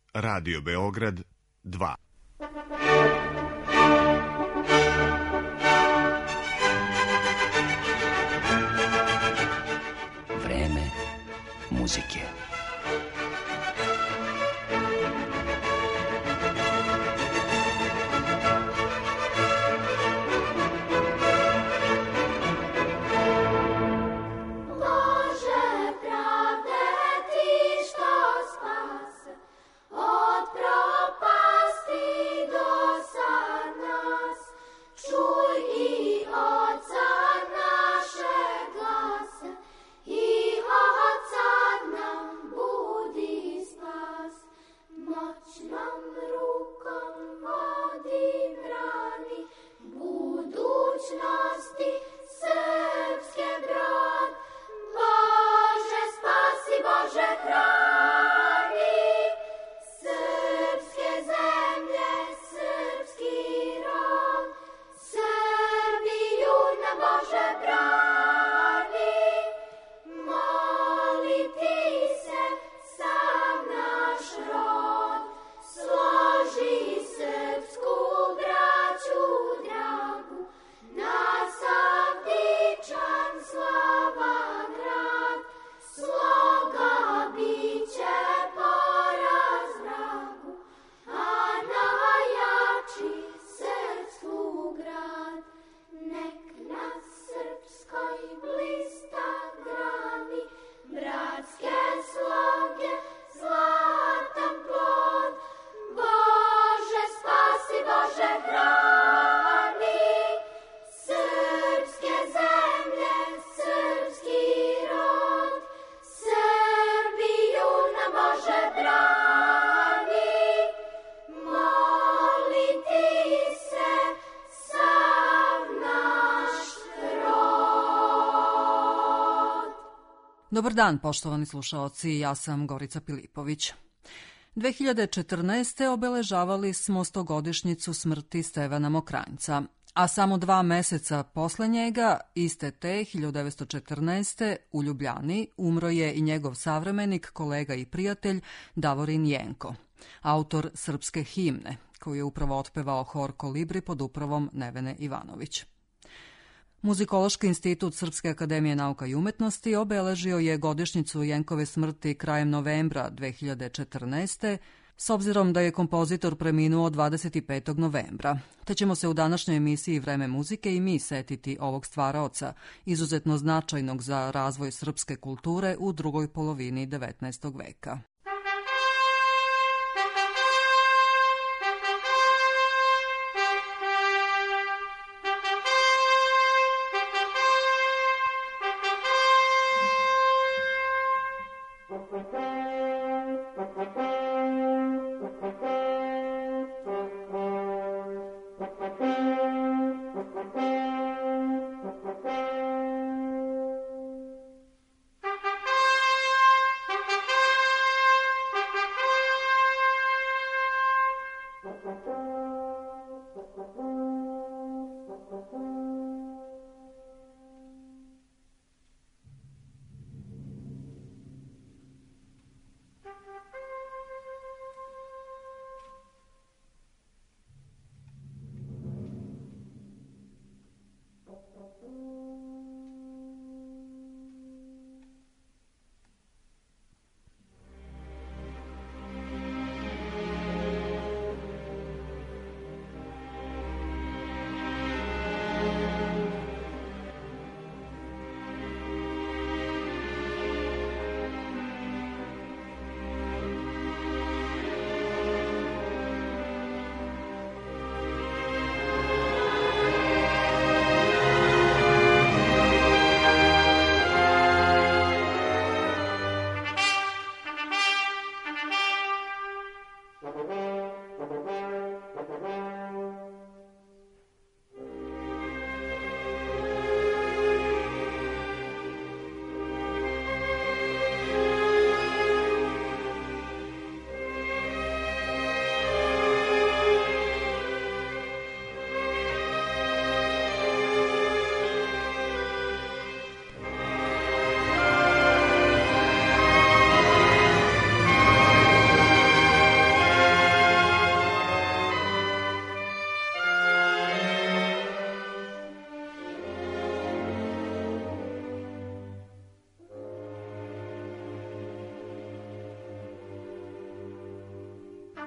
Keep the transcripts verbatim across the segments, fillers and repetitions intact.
Radio Beograd dva. Vreme muzike. Dobar dan, poštovani slušaoci, ja sam Gorica Pilipović. dve hiljade četrnaeste. obeležavali smo stogodišnjicu smrti Stevana Mokranjca, a samo dva meseca posle njega, iste te hiljadu devetsto četrnaeste. u Ljubljani umro je i njegov savremenik, kolega i prijatelj Davorin Jenko, autor srpske himne, koju je upravo otpevao hor Kolibri pod upravom Nevene Ivanović. Muzikološki institut Srpske akademije nauka i umetnosti obeležio je godišnjicu Jenkove smrti krajem novembra dve hiljade četrnaeste. s obzirom da je kompozitor preminuo dvadeset petog novembra. Te ćemo se u današnjoj emisiji Vreme muzike i mi setiti ovog stvaraoca, izuzetno značajnog za razvoj srpske kulture u drugoj polovini devetnaestog veka.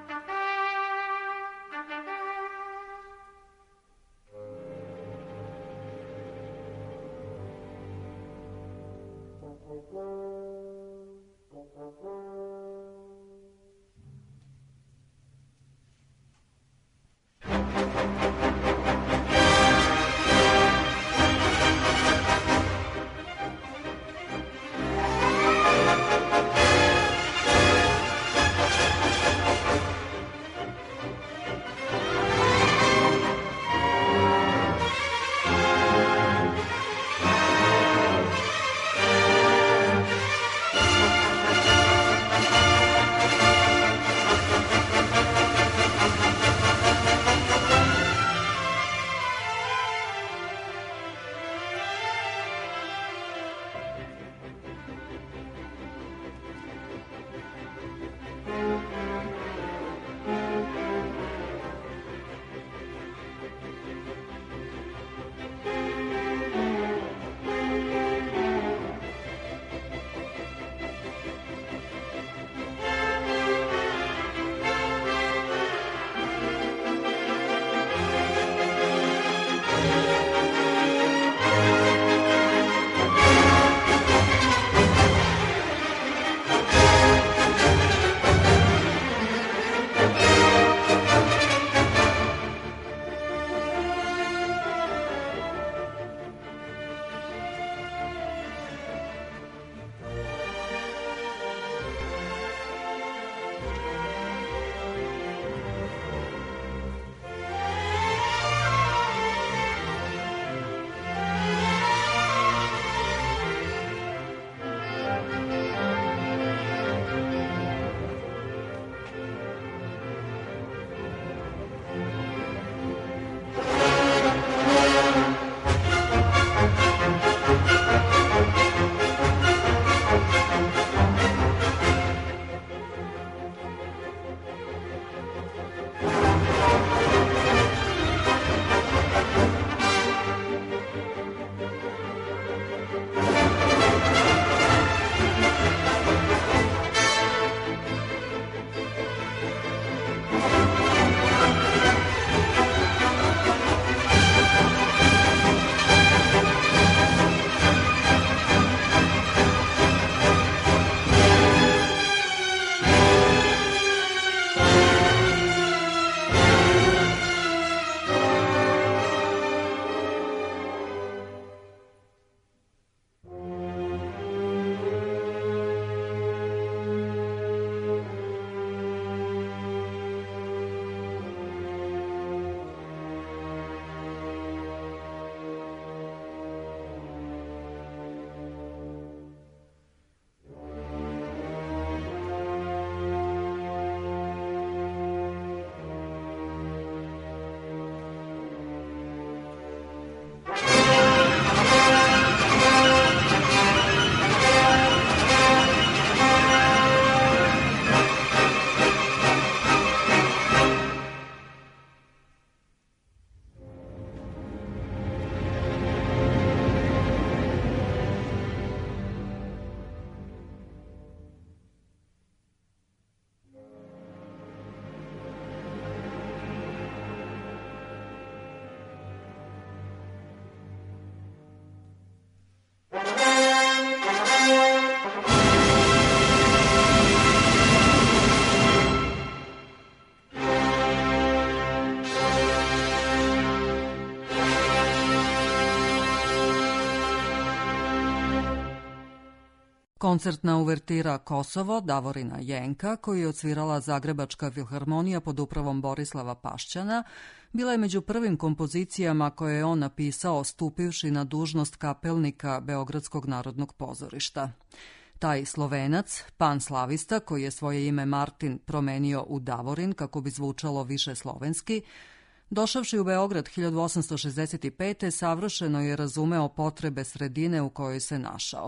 Koncertna uvertira Kosovo Davorina Jenka, koju je odsvirala Zagrebačka filharmonija pod upravom Borislava Pašćana, bila je među prvim kompozicijama koje je on napisao stupivši na dužnost kapelnika Beogradskog narodnog pozorišta. Taj Slovenac, panslavista, koji je svoje ime Martin promenio u Davorin kako bi zvučalo više slovenski, došavši u Beograd hiljadu osamsto šezdeset pete. savršeno je razumeo potrebe sredine u kojoj se našao.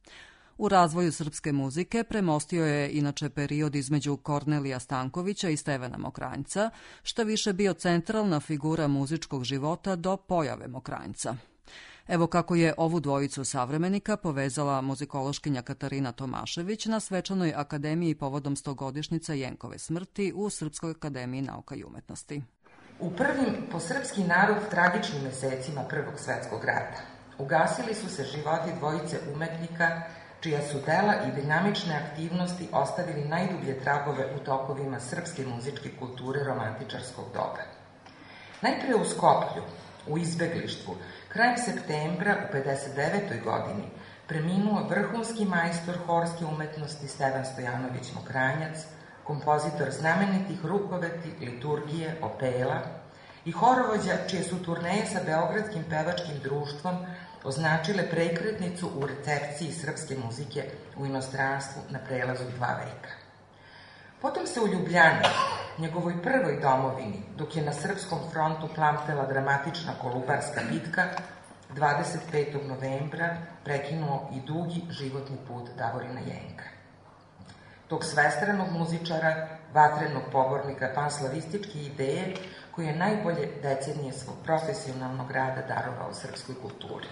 U razvoju srpske muzike premostio je inače period između Kornelija Stankovića i Stevana Mokranjca, šta više bio centralna figura muzičkog života do pojave Mokranjca. Evo kako je ovu dvojicu savremenika povezala muzikološkinja Katarina Tomašević na svečanoj akademiji povodom stogodišnjice Jenkove smrti u Srpskoj akademiji nauka i umetnosti. U prvim po srpski narod tragičnim mesecima Prvog svetskog rata ugasili su se životi dvojice umetnika čija su dela i dinamične aktivnosti ostavili najdublje tragove u tokovima srpske muzičke kulture romantičarskog doba. Najpre u Skoplju, u izbeglištvu, krajem septembra u pedeset devetoj godini preminuo vrhunski majstor horske umetnosti Stevan Stojanović Mokranjac, kompozitor znamenitih rukoveti, liturgije, opela i horovođa čije su turneje sa Beogradskim pevačkim društvom označile prekretnicu u recepciji srpske muzike u inostranstvu na prelazu dva veka. Potom se u Ljubljani, njegovoj prvoj domovini, dok je na srpskom frontu plamtela dramatična Kolubarska bitka, dvadeset petog novembra prekinuo i dugi životni put Davorina Jenka. Tog svestranog muzičara, vatrenog pobornika panslavističke ideje, koji je najbolje decenije svog profesionalnog rada darovao srpskoj kulturi.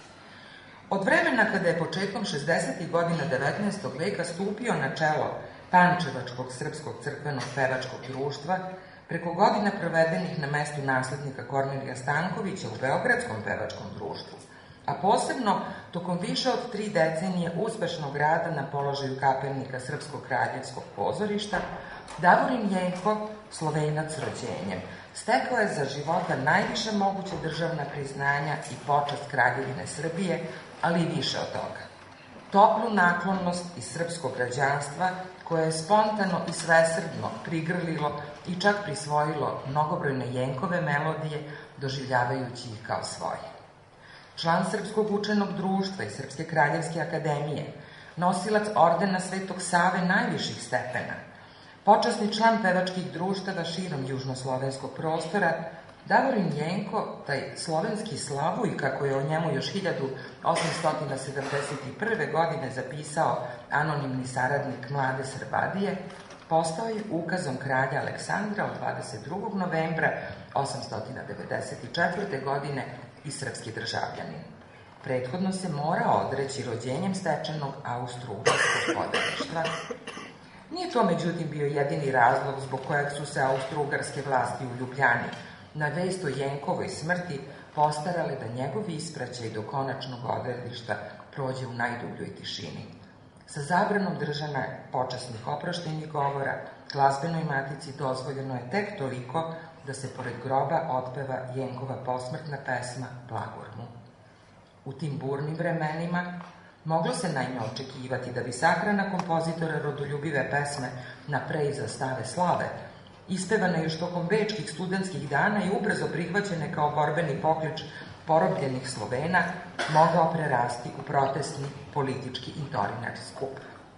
Od vremena kada je početkom šezdesetih godina devetnaestog veka stupio na čelo Pančevačkog srpskog crkvenog pevačkog društva, preko godina provedenih na mestu naslednika Kornelija Stankovića u Beogradskom pevačkom društvu, a posebno tokom više od tri decenije uspešnog rada na položaju kapelnika Srpskog kraljevskog pozorišta, Davorin Jenko, Slovenac rođenjem, stekao je za života najviše moguće državna priznanja i počast Kraljevine Srbije, ali i više od toga. Toplu naklonost iz srpskog građanstva, koje je spontano i svesrdno prigrlilo i čak prisvojilo mnogobrojne Jenkove melodije, doživljavajući ih kao svoje. Član Srpskog učenog društva i Srpske kraljevske akademije, nosilac ordena Svetog Save najviših stepena, počasni član pevačkih društava širom južnoslovenskog prostora, Davorin Jenko, taj slovenski slavuj, kako je o njemu još hiljadu osamsto sedamdeset prve. godine zapisao anonimni saradnik Mlade Srbadije, postao je ukazom kralja Aleksandra od dvadeset drugog novembra osamsto devedeset četvrte. godine i srpski državljanin. Prethodno se mora odreći rođenjem stečenog austro-ugarskog podaništva. Nije to, međutim, bio jedini razlog zbog kojeg su se austro-ugarske vlasti u Ljubljani na vest o Jenkovoj smrti postarale da njegov ispraćaj do konačnog odredišta prođe u najdubljoj tišini. Sa zabranom držanja počasnih oproštenih govora, glazbenoj matici dozvoljeno je tek toliko da se pored groba otpeva Jenkova posmrtna pesma Blagor mu. U tim burnim vremenima moglo se naime očekivati da bi sahrana kompozitora rodoljubive pesme Na prej zastave slave, ispevane još tokom bečkih studentskih dana i ubrzo prihvaćene kao borbeni poklič porobljenih Slovena, mogao prerasti u protestni politički intorinarski skup.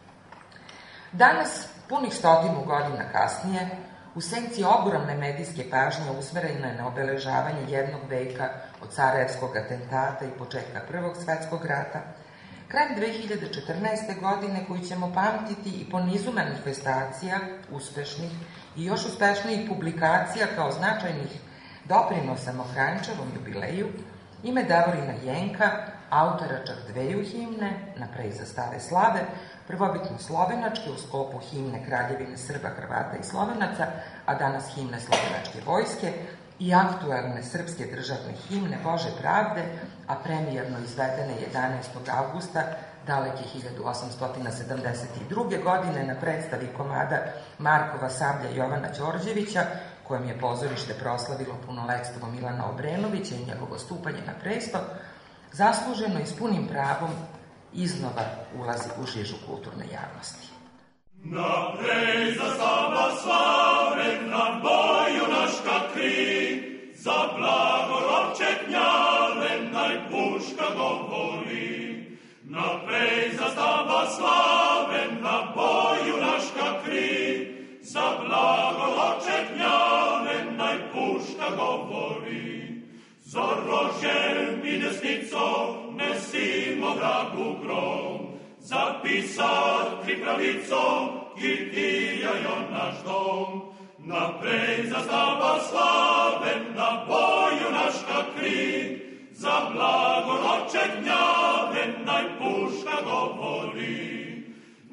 Danas, punih stotinu godina kasnije, u senci ogromne medijske pažnje usmerene na obeležavanje jednog veka od Sarajevskog atentata i početka Prvog svetskog rata, krajem dve hiljade četrnaeste. godine, koju ćemo pamtiti i po nizu manifestacija, uspešnih i još uspešnijih publikacija kao značajnih doprinosa Mokranjčevom jubileju, ime Davorina Jenka, autora čak dveju himne, Na prej zastave slave, prvobitno slovenačke u sklopu himne Kraljevine Srba, Hrvata i Slovenaca, a danas himne slovenačke vojske, i aktuelne srpske državne himne Bože pravde, a premijerno izvedene jedanaestog avgusta daleke hiljadu osamsto sedamdeset druge. godine na predstavi komada Markova Sablja Jovana Đorđevića, kojem je pozorište proslavilo punoletstvo Milana Obrenovića i njegovo stupanje na presto, zasluženo i s punim pravom iznova ulazi u žižu kulturne javnosti. Na prej zastava slave, na boju naška kri, za blagorobče gnjave, naj puška govori. Na prej zastava slave, na boju naška kri, za blagorobče gnjave, naj puška govori. Za rožem i desnico nesimo vragu grom, zapisat pripravicom Kitijajo naš dom. Naprej zastava slave, na boju naška kri, za blagorod ropče gnjave, naj puška govori.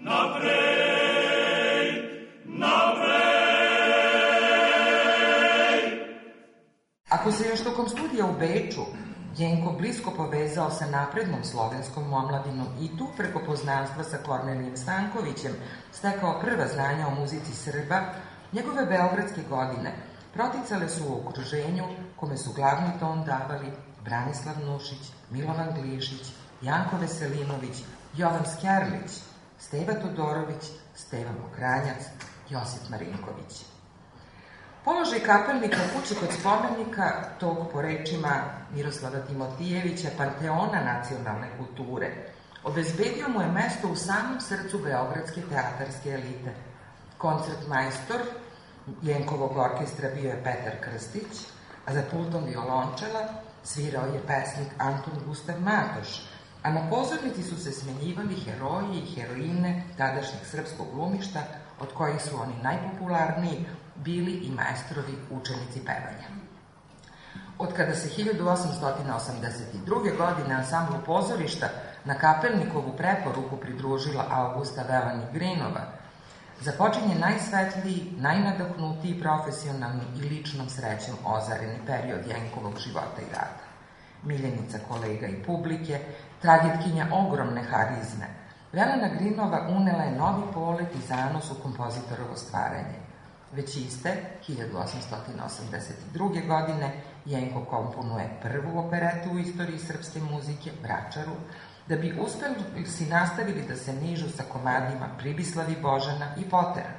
Naprej, naprej. Ako se još tokom studija u Beču Jenko blisko povezao sa naprednom slovenskom omladinom i tu preko poznanstva sa Kornelijem Stankovićem stekao prva znanja o muzici Srba, njegove beogradske godine proticale su u okruženju kome su glavni ton davali Branislav Nušić, Milovan Glišić, Janko Veselinović, Jovan Skjerlić, Steva Todorović, Steva Mokranjac, Josip Marinković. Položaj kapelnika u kući kod spomenika, tog po rečima Miroslava Timotijevića, panteona nacionalne kulture, obezbedio mu je mesto u samom srcu beogradske teatarske elite. Koncertmajstor Jenkovog orkestra bio je Petar Krstić, a za pultom violončela svirao je pesnik Anton Gustav Matoš, a na pozornici su se smenjivali heroji i heroine tadašnjeg srpskog glumišta, od kojih su oni najpopularniji bili i maestrovi učenici pevanja. Od kada se hiljadu osamsto osamdeset druge. godine ansamblu pozorišta na kapelnikovu preporuku pridružila Augusta Velanik Grinova, započinje najsvetliji, najnadahnutiji profesionalni i ličnom srećom ozareni period Jenkovog života i rada. Miljenica kolega i publike, tragitkinja ogromne harizme, Velena Grinova unela je novi polet i zanos u kompozitorovo stvaranje. Već iste, hiljadu osamsto osamdeset druge. godine, Jenko komponuje prvu operetu u istoriji srpske muzike, Vračaru, da bi uspeli si nastavili da se nižu sa komadima Pribislavi Božana i Potera.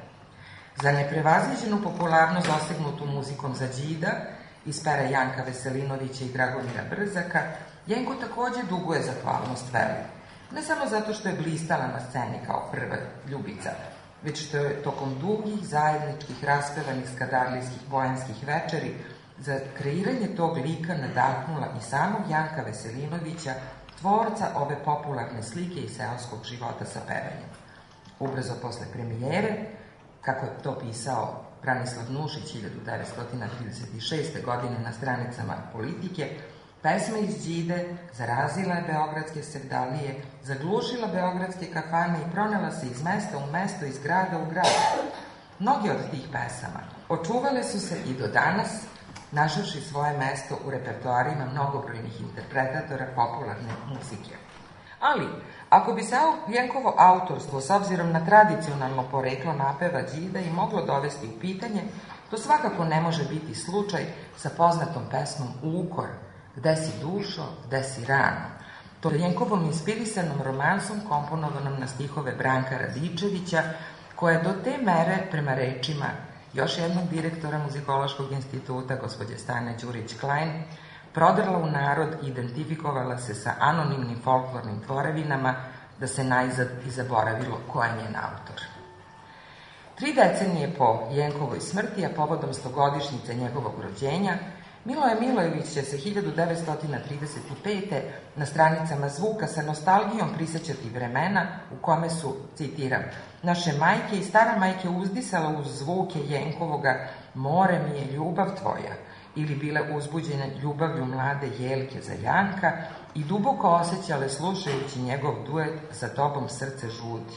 Za neprevaziđenu popularnost dosegnutu muzikom za Đida, iz pera Janka Veselinovića i Dragomira Brzaka, Jenko takođe duguje zahvalnost Veli. Ne samo zato što je blistala na sceni kao prva ljubica, već što je tokom dugih zajedničkih raspevanih skadarlijskih bojanskih večeri za kreiranje tog lika nadahnula i samog Janka Veselinovića, tvorca ove popularne slike iz seoskog života sa pevanjem. Ubrzo posle premijere, kako je to pisao Branislav Nušić hiljadu devetsto trideset šeste. godine na stranicama Politike, pesma iz Đide zarazila je beogradske sevdalije, zaglušila beogradske kafane i pronela se iz mesta u mesto, iz grada u grad. Mnogi od tih pesama očuvale su se i do danas, našavši svoje mesto u repertoarima mnogobrojnih interpretatora popularne muzike. Ali, ako bi se Jenkovo autorstvo, s obzirom na tradicionalno poreklo napeva Đida, i moglo dovesti u pitanje, to svakako ne može biti slučaj sa poznatom pesmom Ukor, Gde si dušo, gde si rano, to je Jenkovom inspirisanom romansom komponovanom na stihove Branka Radičevića, koja je do te mere, prema rečima još jednog direktora Muzikološkog instituta, gospođe Stane Đurić-Klein, prodrla u narod i identifikovala se sa anonimnim folklornim tvorevinama, da se najzad i zaboravilo ko je njen autor. Tri decenije po Jenkovoj smrti, a povodom stogodišnjice njegovog rođenja, Miloje Milojević će se hiljadu devetsto trideset pete. na stranicama Zvuka sa nostalgijom prisećati vremena u kome su, citiram, naše majke i stara majke uzdisala uz zvuke Jenkovoga More mi je ljubav tvoja, ili bile uzbuđene ljubavlju mlade Jelke za Janka i duboko osjećale slušajući njegov duet Za tobom srce žudi.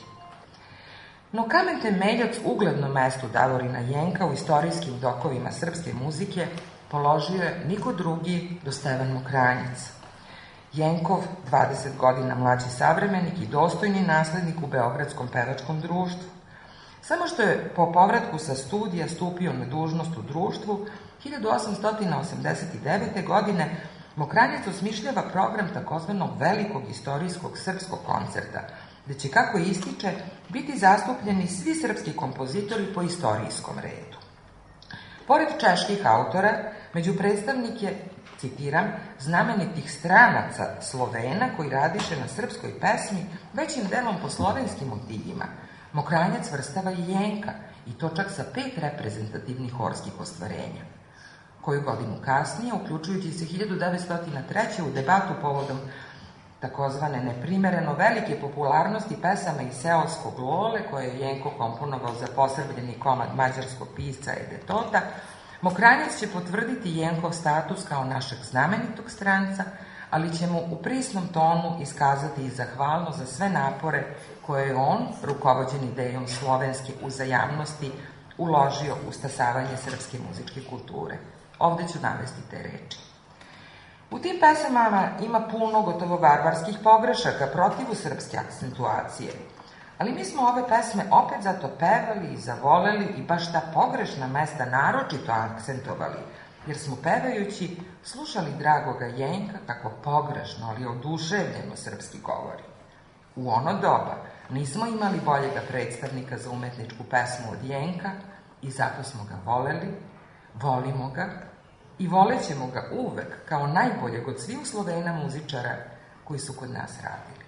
No kamen temeljac uglednom mestu Davorina Jenka u istorijskim dokovima srpske muzike položio je niko drugi do Stevan Mokranjac. Jenkov, dvadeset godina mlađi savremenik i dostojni naslednik u Beogradskom pevačkom društvu. Samo što je po povratku sa studija stupio na dužnost u društvu, hiljadu osamsto osamdeset devete. godine Mokranjac osmišljava program takozvanog velikog istorijskog srpskog koncerta, gde će, kako ističe, biti zastupljeni svi srpski kompozitori po istorijskom redu. Pored čeških autora, među predstavnike, citiram, znamenitih stranaca Slovena koji radiše na srpskoj pesmi većim delom po slovenskim motivima, Mokranjac vrstava i Jenka, i to čak sa pet reprezentativnih horskih ostvarenja. Koju godinu kasnije, uključujući se hiljadu devetsto treće. u debatu povodom takozvane neprimereno velike popularnosti pesama iz seoskog Lole, koje je Jenko komponovao za posrbljeni komad mađarskog pisca Ede Tota, Mokranjac će potvrditi Jenkov status kao našeg znamenitog stranca, ali ćemo u prisnom tonu iskazati i zahvalnost za sve napore koje je on, rukovođen idejom slovenske uzajamnosti, uložio u stasavanje srpske muzičke kulture. Ovde ću navesti te reči. U tim pesamama ima puno gotovo barbarskih pogrešaka protivu srpske akcentuacije, ali mi smo ove pesme opet zato pevali i zavoleli i baš ta pogrešna mesta naročito akcentovali, jer smo pevajući slušali dragoga Jenka kako pogrešno, ali oduševljeno srpski govori. U ono doba nismo imali boljega predstavnika za umetničku pesmu od Jenka i zato smo ga voleli, volimo ga i volećemo ga uvek kao najboljeg od svih Slovena muzičara koji su kod nas radili.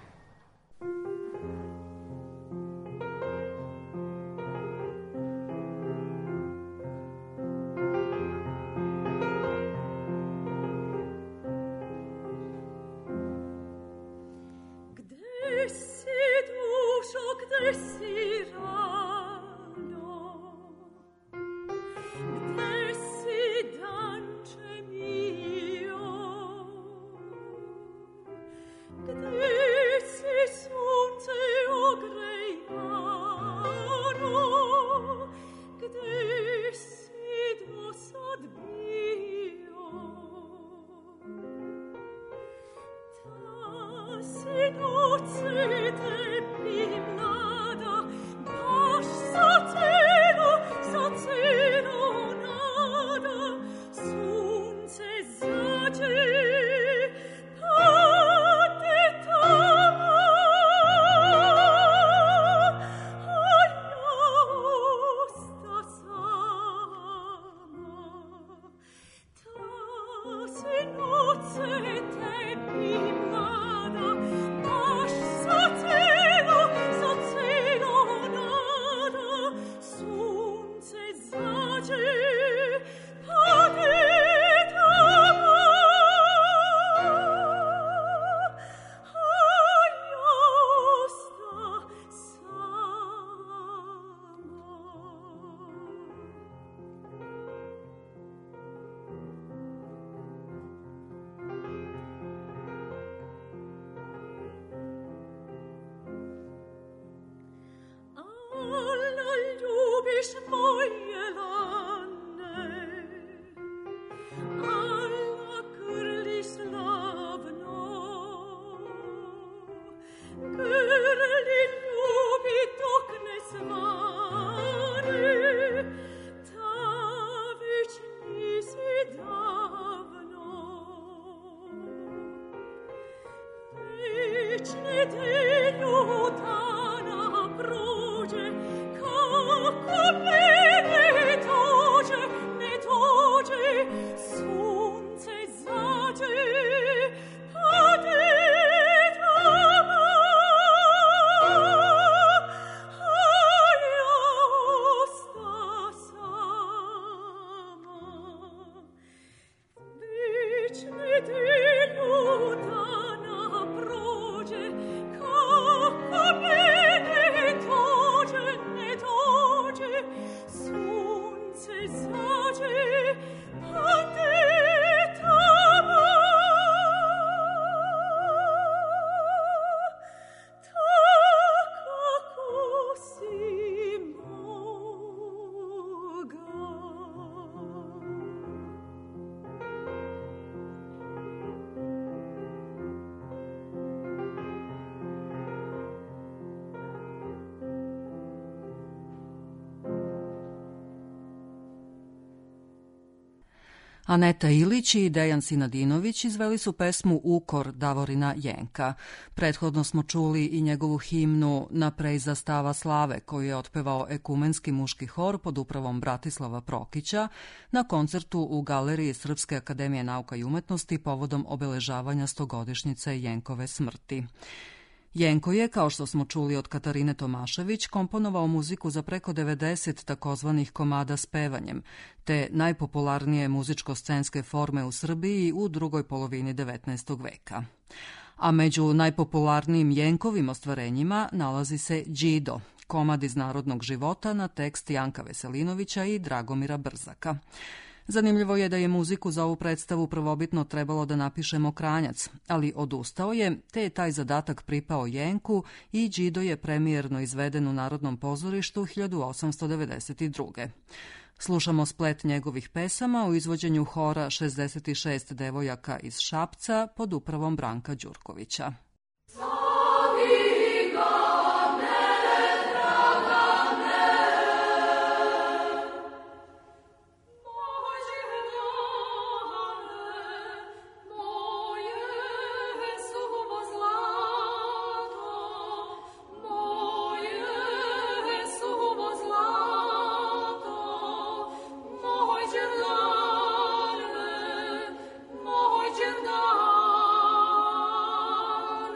Aneta Ilić i Dejan Sinadinović izveli su pesmu Ukor Davorina Jenka. Prethodno smo čuli i njegovu himnu Na prejza stava slave, koju je otpevao ekumenski muški hor pod upravom Bratislava Prokića na koncertu u Galeriji Srpske akademije nauka i umetnosti povodom obeležavanja stogodišnjice Jenkove smrti. Jenko je, kao što smo čuli od Katarine Tomašević, komponovao muziku za preko devedeset takozvanih komada s pevanjem, te najpopularnije muzičko-scenske forme u Srbiji u drugoj polovini devetnaestog veka. A među najpopularnijim Jenkovim ostvarenjima nalazi se Đido, komad iz narodnog života na tekst Janka Veselinovića i Dragomira Brzaka. Zanimljivo je da je muziku za ovu predstavu prvobitno trebalo da napiše Mokranjac, ali odustao je, te je taj zadatak pripao Jenku i Đido je premijerno izveden u Narodnom pozorištu hiljadu osamsto devedeset druge. Slušamo splet njegovih pesama u izvođenju hora šezdeset šest devojaka iz Šapca pod upravom Branka Đurkovića. Moj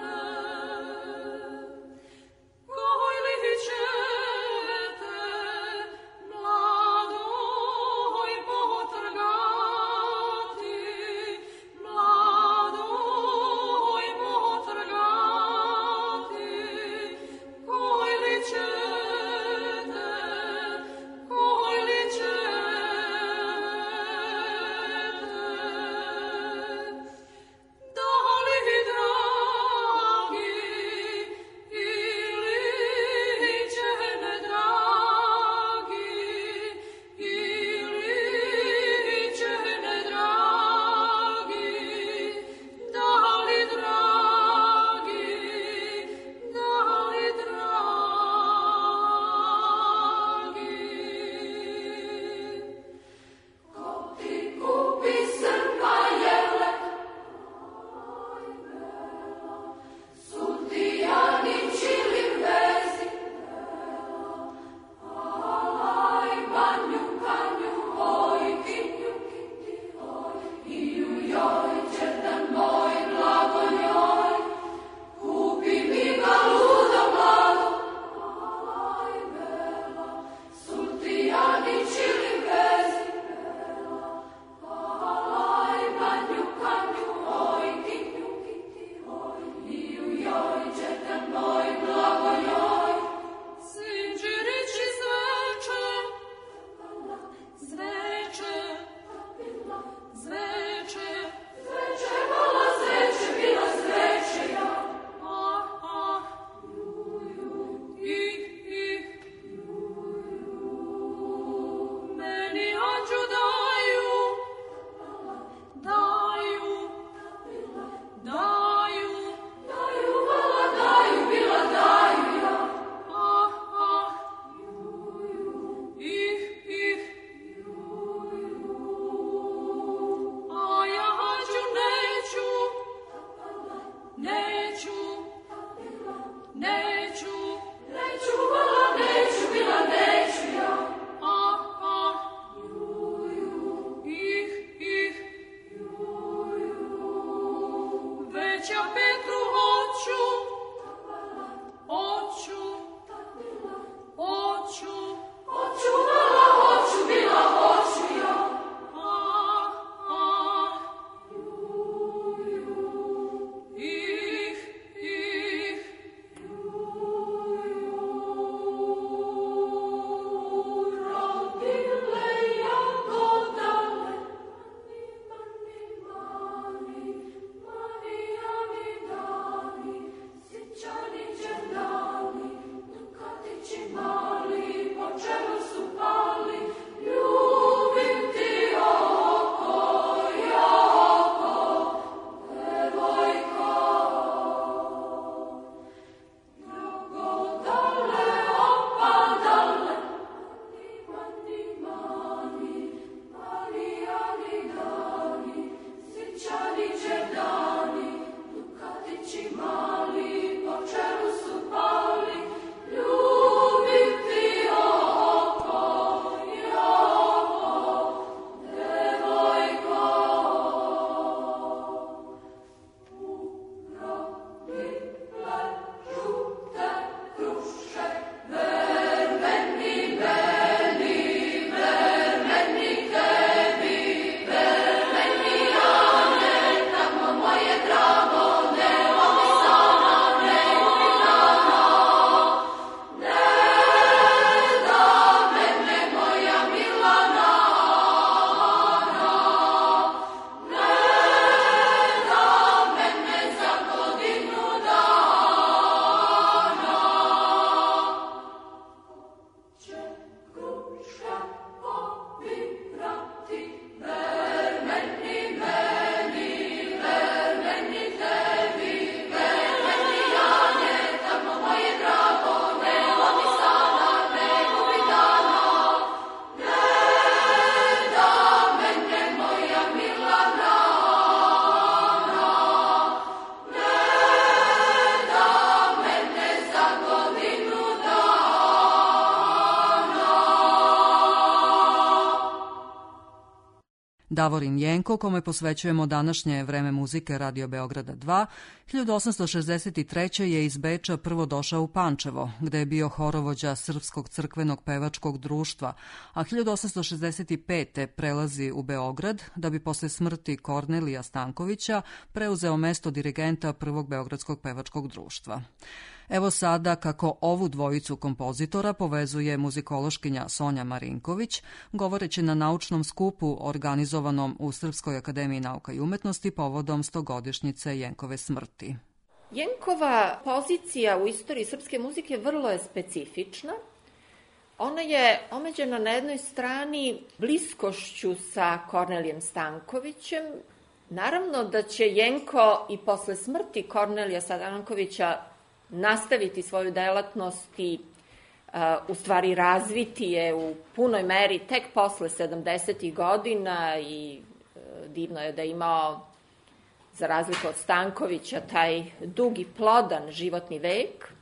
Davorin Jenko, kome posvećujemo današnje Vreme muzike Radio Beograda dva, hiljadu osamsto šezdeset treće. je iz Beča prvo došao u Pančevo, gde je bio horovođa Srpskog crkvenog pevačkog društva, a hiljadu osamsto šezdeset pete. prelazi u Beograd, da bi posle smrti Kornelija Stankovića preuzeo mesto dirigenta Prvog beogradskog pevačkog društva. Evo sada kako ovu dvojicu kompozitora povezuje muzikološkinja Sonja Marinković, govoreći na naučnom skupu organizovanom u Srpskoj akademiji nauka i umetnosti povodom stogodišnjice Jenkove smrti. Jenkova pozicija u istoriji srpske muzike vrlo je specifična. Ona je omeđena na jednoj strani bliskošću sa Kornelijem Stankovićem. Naravno da će Jenko i posle smrti Kornelija Stankovića nastaviti svoju delatnost i uh, u stvari razviti je u punoj meri tek posle sedamdesetih godina i uh, divno je da je imao, za razliku od Stankovića, taj dugi plodan životni vek.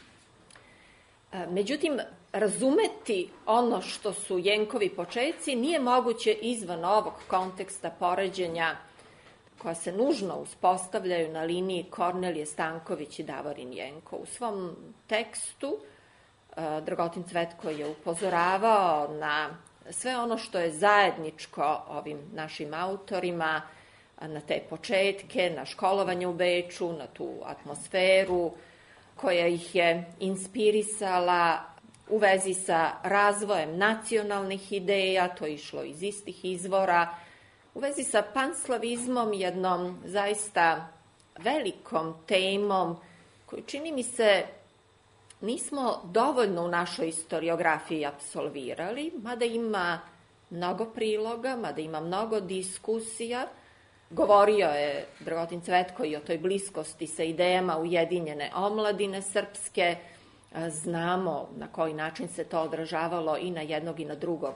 Uh, međutim, razumeti ono što su Jenkovi početci nije moguće izvan ovog konteksta poređenja koja se nužno uspostavljaju na liniji Kornelije Stanković i Davorin Jenko. U svom tekstu Dragotin Cvetko je upozoravao na sve ono što je zajedničko ovim našim autorima, na te početke, na školovanje u Beču, na tu atmosferu koja ih je inspirisala u vezi sa razvojem nacionalnih ideja, to je išlo iz istih izvora, u vezi sa panslavizmom, jednom zaista velikom temom koju, čini mi se, nismo dovoljno u našoj historiografiji apsolvirali, mada ima mnogo priloga, mada ima mnogo diskusija. Govorio je Dragotin Cvetko i o toj bliskosti sa idejama Ujedinjene omladine srpske. Znamo na koji način se to odražavalo i na jednog i na drugog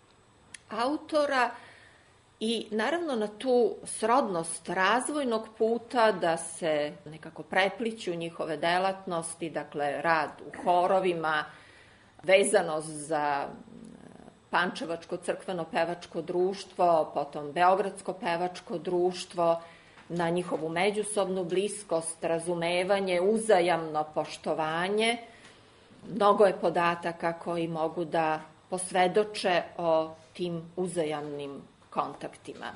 autora. I naravno na tu srodnost razvojnog puta da se nekako prepliću njihove delatnosti, dakle rad u horovima, vezanost za Pančevačko crkveno pevačko društvo, potom Beogradsko pevačko društvo, na njihovu međusobnu bliskost, razumevanje, uzajamno poštovanje. Mnogo je podataka koji mogu da posvedoče o tim uzajamnim kontaktima.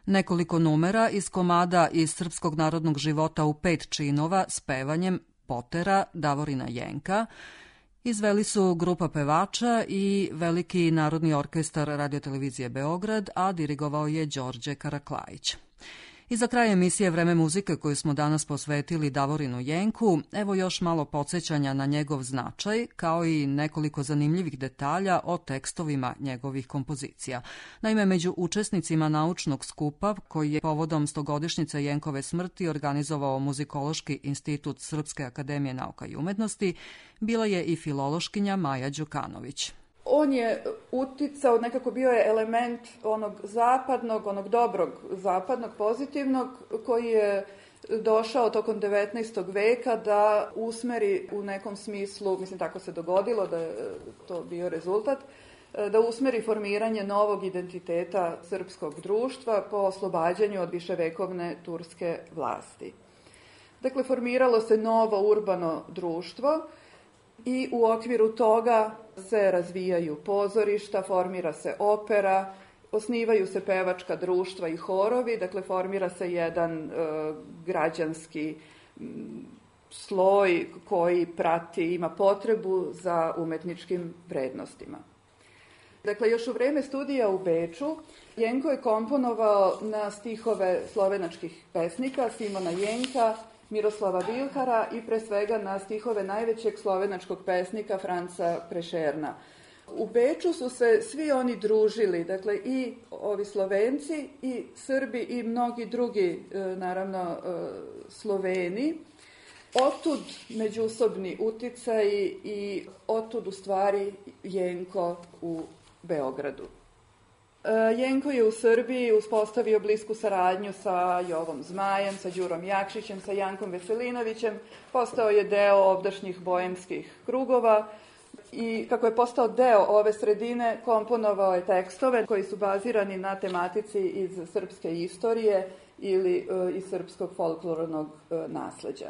Nekoliko numera iz komada iz srpskog narodnog života u pet činova s pevanjem Potera Davorina Jenka izveli su grupa pevača i Veliki narodni orkestar Radiotelevizije Beograd, a dirigovao je Đorđe Karaklajić. I za kraj emisije Vreme muzike koju smo danas posvetili Davorinu Jenku, evo još malo podsjećanja na njegov značaj, kao i nekoliko zanimljivih detalja o tekstovima njegovih kompozicija. Naime, među učesnicima naučnog skupa, koji je povodom stogodišnjice Jenkove smrti organizovao Muzikološki institut Srpske akademije nauka i umetnosti, bila je i filološkinja Maja Đukanović. On je uticao, nekako bio je element onog zapadnog, onog dobrog zapadnog, pozitivnog, koji je došao tokom devetnaestog veka da usmeri u nekom smislu, mislim tako se dogodilo da je to bio rezultat, da usmeri formiranje novog identiteta srpskog društva po oslobađanju od viševekovne turske vlasti. Dakle, formiralo se novo urbano društvo i u okviru toga se razvijaju pozorišta, formira se opera, osnivaju se pevačka društva i horovi, dakle formira se jedan e, građanski m, sloj koji prati, ima potrebu za umetničkim vrednostima. Dakle, još u vreme studija u Beču, Jenko je komponovao na stihove slovenačkih pesnika Simona Jenka, Miroslava Vilhara i pre svega na stihove najvećeg slovenačkog pesnika Franca Prešerna. U Beču su se svi oni družili, dakle i ovi Slovenci i Srbi i mnogi drugi, naravno, Sloveni. Otud međusobni uticaji i otud u stvari Jenko u Beogradu. Jenko je u Srbiji uspostavio blisku saradnju sa Jovom Zmajem, sa Đurom Jakšićem, sa Jankom Veselinovićem, postao je deo ovdašnjih bojemskih krugova i kako je postao deo ove sredine, komponovao je tekstove koji su bazirani na tematici iz srpske istorije ili iz srpskog folklornog nasleđa.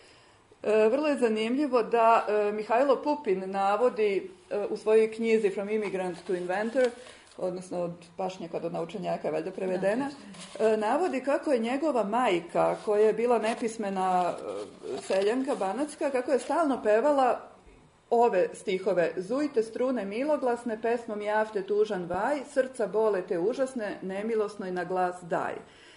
Vrlo je zanimljivo da Mihajlo Pupin navodi u svojoj knjizi From Immigrant to Inventor, odnosno od pašnjaka do naučenjaka, valjda prevedena, navodi kako je njegova majka, koja je bila nepismena seljanka banatska, kako je stalno pevala ove stihove: zujte strune miloglasne, pesmom javte tužan vaj, srca bole te užasne, nemilosno i na glas daj.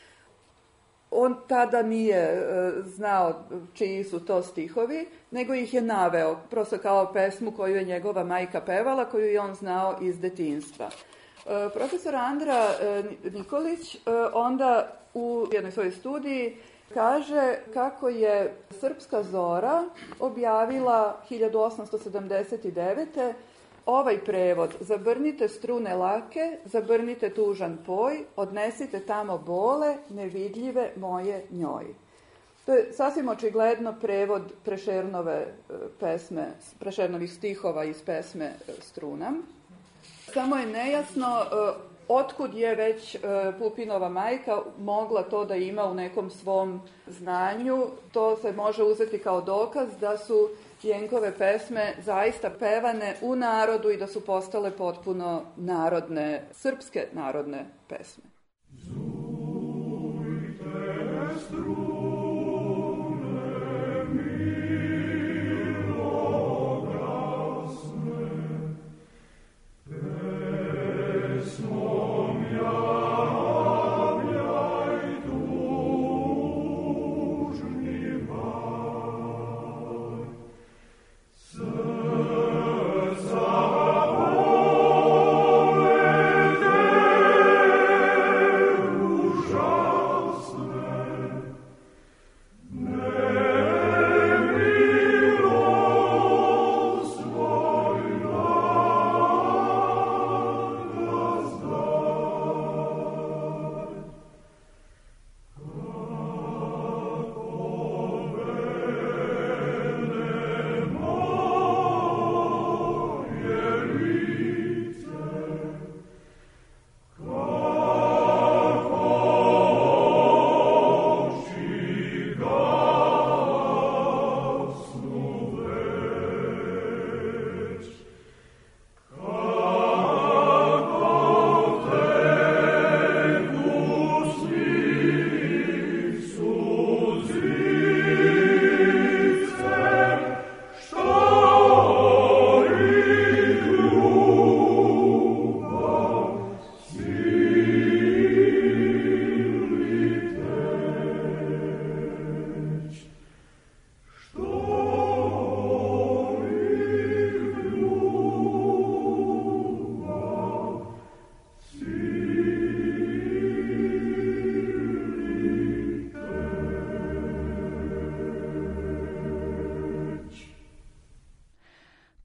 On tada nije znao čiji su to stihovi, nego ih je naveo, prosto kao pesmu koju je njegova majka pevala, koju je on znao iz detinjstva. Profesor Andra Nikolić onda u jednoj svojoj studiji kaže kako je Srpska zora objavila hiljadu osamsto sedamdeset devete ovaj prevod: zabrnite strune lake, zabrnite tužan poj, odnesite tamo bole, nevidljive moje njoj. To je sasvim očigledno prevod Prešernove pesme, Prešernovih stihova iz pesme Struna. Samo je nejasno otkud je već Pupinova majka mogla to da ima u nekom svom znanju. To se može uzeti kao dokaz da su Jenkove pesme zaista pevane u narodu i da su postale potpuno narodne, srpske narodne pesme.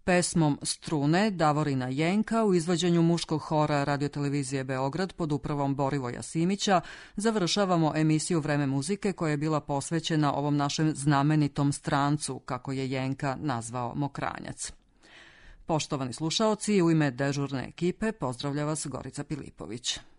Pesmom Strune Davorina Jenka u izvođenju muškog hora Radiotelevizije Beograd pod upravom Borivoja Simića završavamo emisiju Vreme muzike koja je bila posvećena ovom našem znamenitom strancu, kako je Jenka nazvao Mokranjac. Poštovani slušaoci, u ime dežurne ekipe pozdravlja vas Gorica Pilipović.